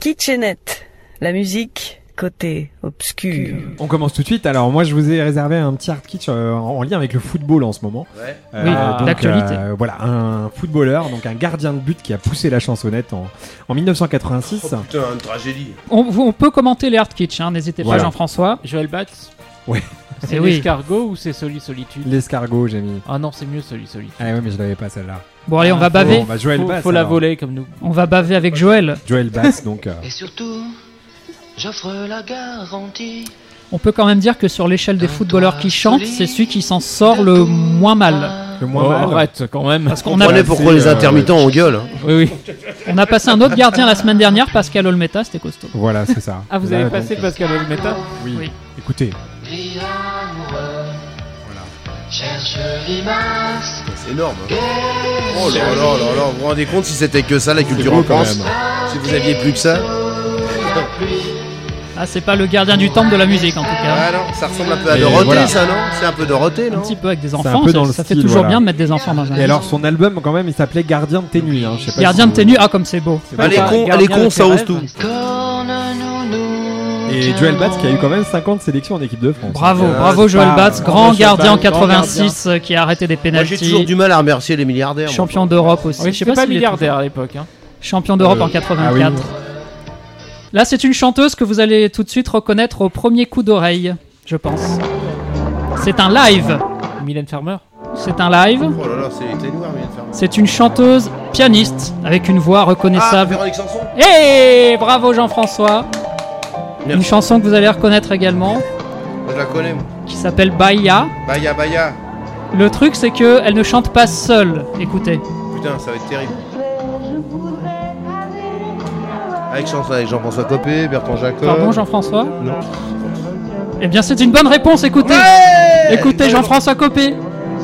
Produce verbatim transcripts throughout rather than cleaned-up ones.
Kitchenette, la musique côté obscur. On commence tout de suite. Alors moi je vous ai réservé un petit hard kitsch euh, en, en lien avec le football en ce moment. Ouais. Euh, Oui, donc, d'actualité. euh, voilà, un footballeur, donc un gardien de but qui a poussé la chansonnette en, en dix-neuf cent quatre-vingt-six. Oh putain, une tragédie. On, on peut commenter les hard kitsch, hein, n'hésitez Voilà. pas Jean-François. Joël Batz. Ouais. C'est Eh oui. l'escargot ou c'est Soli Solitude? L'escargot, j'ai mis. Ah non, c'est mieux Soli Solitude. Ah ouais, mais je l'avais pas celle-là. Bon allez, on Ah, va baver. Bon, bah, Joël Faut, Bass. faut la alors. voler comme nous. On va baver avec Joël. Joël Bass, donc. euh, Et surtout, j'offre la garantie. On peut quand même dire que sur l'échelle des footballeurs qui chantent, c'est celui qui s'en sort le moins mal. le moins Oh, mal. arrête quand même. Parce qu'on On a, comprenez pourquoi les euh, intermittents on gueule. Hein. Oui, oui. on a passé un autre gardien la semaine dernière, Pascal Olmeta, c'était costaud. Voilà, c'est ça. Ah, vous Là, avez donc, passé euh, Pascal Olmeta? Oui. Oui. Écoutez. Vie amoureux, cherche limace. C'est énorme. Hein. Oh là là là là, vous vous rendez compte si c'était que ça la culture beau, en quand France? même. Si vous aviez plus que ça? Ah, c'est pas le gardien du temple de la musique en tout cas. Ah non, ça ressemble un peu à Et Dorothée voilà. ça non? C'est un peu Dorothée Un non? petit peu avec des un enfants, peu ça, dans le ça fait style, toujours voilà. bien de mettre des enfants dans un Et alors son album quand même il s'appelait Gardien de tes nuits. Hein. Je sais pas Gardien si de tes nuits, ah comme c'est beau. Ah les Gar- cons, ah, gardien les de cons tes ça ose rêves. tout. Corne nounou. Et Joël Batz qui a eu quand même cinquante sélections en équipe de France. Bravo, Ah, bravo c'est Joël pas- Batz, bravo, grand Joël gardien en Batz, grand quatre-vingt-six euh, qui a arrêté des Moi j'ai toujours pénaltys. du mal à remercier les milliardaires. moi. Champion d'Europe aussi. Oui, Je sais c'est pas s'il est milliardaire à l'époque. Hein. champion d'Europe Euh, en quatre-vingt-quatre. ah oui. Là, c'est une chanteuse que vous allez tout de suite reconnaître au premier coup d'oreille, je pense. C'est un live. Mylène Farmer. C'est un live. Oh là là, c'est les ténoirs, mais faire. C'est une chanteuse pianiste avec une voix Ah, reconnaissable. Véronique Sanson. Hey, bravo Jean-François. Une Merci. chanson que vous allez reconnaître également, Moi, je la connais. moi. qui s'appelle Bahia. Baya Baya. Le truc, c'est que elle ne chante pas seule. Écoutez. Putain, ça va être terrible. Avec chanson avec Jean-François Copé, Bertrand Jacob. Pardon, Jean-François. Non. Eh bien, c'est une bonne réponse. Écoutez. Écoutez Jean-François Copé.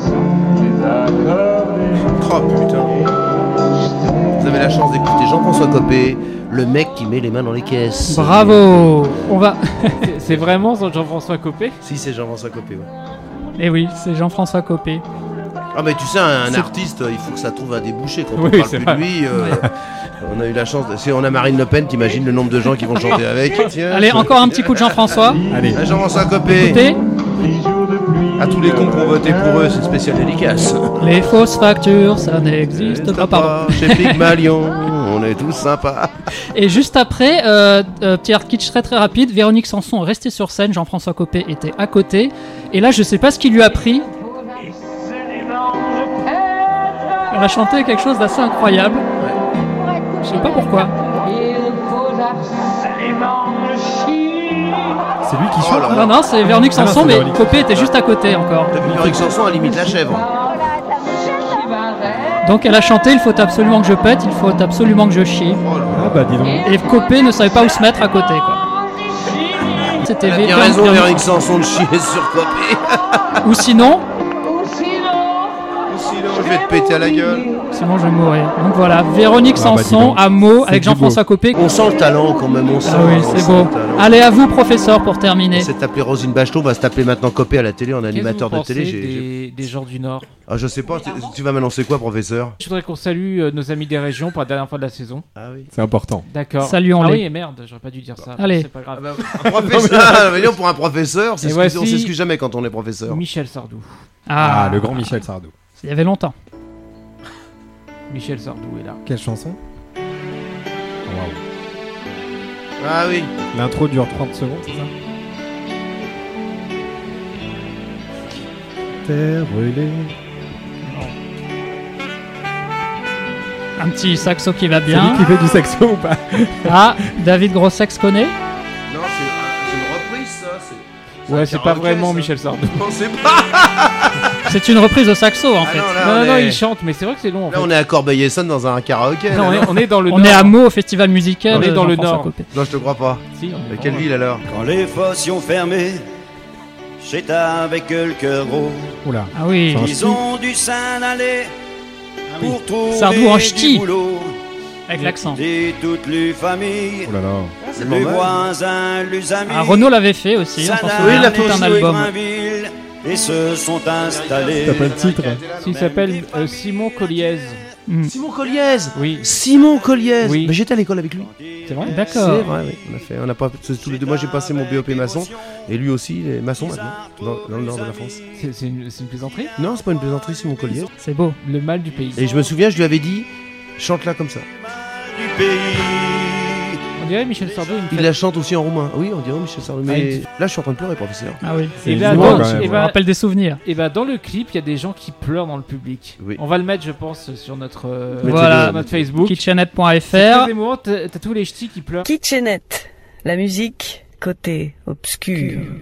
Oh putain. Vous avez la chance d'écouter Jean-François Copé, le mec qui met les mains dans les caisses. Bravo. On va. C'est- C'est vraiment Jean-François Copé? Si, c'est Jean-François Copé, ouais. Eh oui, c'est Jean-François Copé. Ah, mais tu sais, un C'est- artiste, il faut que ça trouve un débouché. Quand Oui, on parle c'est plus vrai. de lui, euh, on a eu la chance. De... Si on a Marine Le Pen, t'imagines le nombre de gens qui vont chanter avec. Tiens, Allez, c'est- encore un petit coup de Jean-François. Allez. Ah, Jean-François Copé. Écoutez. À tous les cons qui ont voté pour eux, c'est spécial dédicace. Les fausses factures, ça n'existe pas. Pardon. Chez Pygmalion, on est tous sympas. Et juste après, euh, euh, petit hard kitsch très très rapide, Véronique Sanson est restée sur scène, Jean-François Copé était à côté. Et là, je sais pas ce qui lui a pris. Elle a chanté quelque chose d'assez incroyable. Je sais pas pourquoi. C'est lui qui Oh chante. là là Non, non, c'est Véronique Ah non, Sanson, c'est mais Véronique. Copé était juste à côté encore. Depuis Véronique Sanson, à limite la chèvre. Donc elle a chanté, il faut absolument que je pète, il faut absolument que je chie. Oh là là. Ah bah dis donc. Et Copé ne savait pas où se mettre à côté, quoi. C'était Elle a Vé- bien raison, Véronique- Véronique Sanson, de chier sur Copé. Ou sinon, Sinon, je vais te péter à la gueule. sinon je vais mourir. Donc voilà, Véronique Ah bah, dis Sanson donc. à mots C'est avec du Jean-François Copé. On sent le talent quand même, on sent. Ah oui, on c'est sent beau. le talent. Allez, à vous, professeur, pour terminer. On s'est appelé Rosine Bachelot, on va se taper maintenant Copé à la télé en animateur de télé. J'ai- j'ai- des, des gens du Nord? Ah, je sais pas, tu- tu vas m'annoncer quoi, professeur? Je voudrais qu'on salue euh, nos amis des régions pour la dernière fois de la saison. Ah oui. C'est important. D'accord. Saluons-les. Ah oui, et merde, j'aurais pas dû dire ça. Allez. C'est pas grave. Ah bah, un professeur, mais non, pour un professeur, c'est Et ce voici- on s'excuse jamais quand on est professeur. Michel Sardou. Ah, Ah, le grand Michel Sardou. il y avait longtemps. Michel Sardou est là. Quelle chanson? Oh, waouh. Ah oui. L'intro dure trente secondes, c'est ça? Terre brûlée. Un petit saxo qui va C'est bien. lui qui fait du saxo ou pas? Ah, David Grossex connaît. Non, c'est c'est une reprise, ça. c'est- Ouais, un c'est pas karaoké, vraiment ça. Michel Sardou. Non, c'est pas. C'est une reprise au saxo en Ah fait. non, là, Non, on non, non, est- il chante, mais c'est vrai que c'est long en Là, fait. on est à Corbeil-Essonnes dans un karaoké. Non, on là, est, on est dans le On Nord. est à Meaux au festival musical. On est euh, dans le Jean-François Nord. Copé. Non, je te crois pas. Si, on est Mais vraiment quelle là. ville alors? Quand les fossions fermées, c'est avec eux le cœur gros. Oula. Ah oui. C'est un Ils ont dû s'en aller pour trouver Sardou en ch'ti. du boulot. Avec l'accent. Et toute les familles, Oh là là. C'est les pas mal. voisins, les amis. Ah, Renaud l'avait fait aussi. s'en On s'en allaient souvient, il a fait tout un aussi, album. Grainville et se sont installés. T'as pas le titre? Il s'appelle euh, Simon Colliez. Mm. Simon Colliez. Oui. Simon Colliez. Oui. Mais j'étais à l'école avec lui. C'est vrai. D'accord. C'est vrai, oui. On a fait, on a pas, c'est tous les deux. Moi, j'ai passé mon B E P maçon et lui aussi, il est maçon maintenant, dans, dans le nord de la France. C'est c'est une, c'est une plaisanterie. Non, c'est pas une plaisanterie, Simon Colliez. C'est beau. Le mal du pays. Et je me souviens, je lui avais dit, chante-la comme ça. Du pays. On dirait Michel Sardou. Il me Il fait- la chante aussi en roumain. Oui, on dirait Michel Sardou. Mais là, je suis en train de pleurer, professeur. Ah oui. C'est Et bah, émouvant, dans- quand même, et ouais. Ça bah- me rappelle des souvenirs. Et bah dans le clip, il y a des gens qui pleurent dans le public. Oui. On va le mettre, je pense, sur notre, euh, Mettez-le, Voilà. sur notre Facebook. kitchenette point C'est f r. très émouvant. T'as t'as tous les ch'tis qui pleurent. Kitchenette, la musique côté obscur.